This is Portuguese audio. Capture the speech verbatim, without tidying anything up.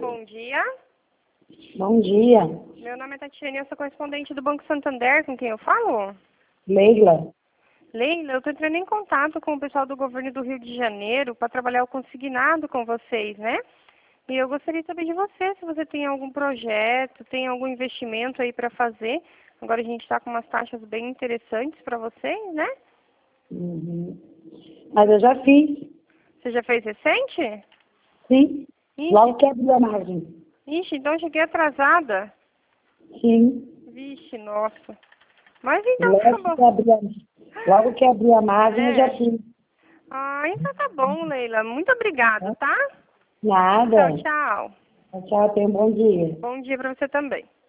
bom dia. Bom dia. Meu nome é Tatiane, eu sou correspondente do Banco Santander, com quem eu falo? Leila. Leila, eu estou entrando em contato com o pessoal do governo do Rio de Janeiro para trabalhar o consignado com vocês, né? E eu gostaria de saber de você, se você tem algum projeto, tem algum investimento aí para fazer. Agora a gente está com umas taxas bem interessantes para vocês, né? Uhum. Mas eu já fiz. Você já fez recente? Sim. Ixi, Logo que abriu a margem. ixi, então eu cheguei atrasada. Sim. Vixe, nossa. Mas então tá Logo que bom. abriu a, Logo que abriu a margem, eu já É. fiz. Ah, então tá bom, Leila. Muito obrigada, tá? Nada. Tchau, tchau. Tchau, tenha um bom dia. Bom dia para você também.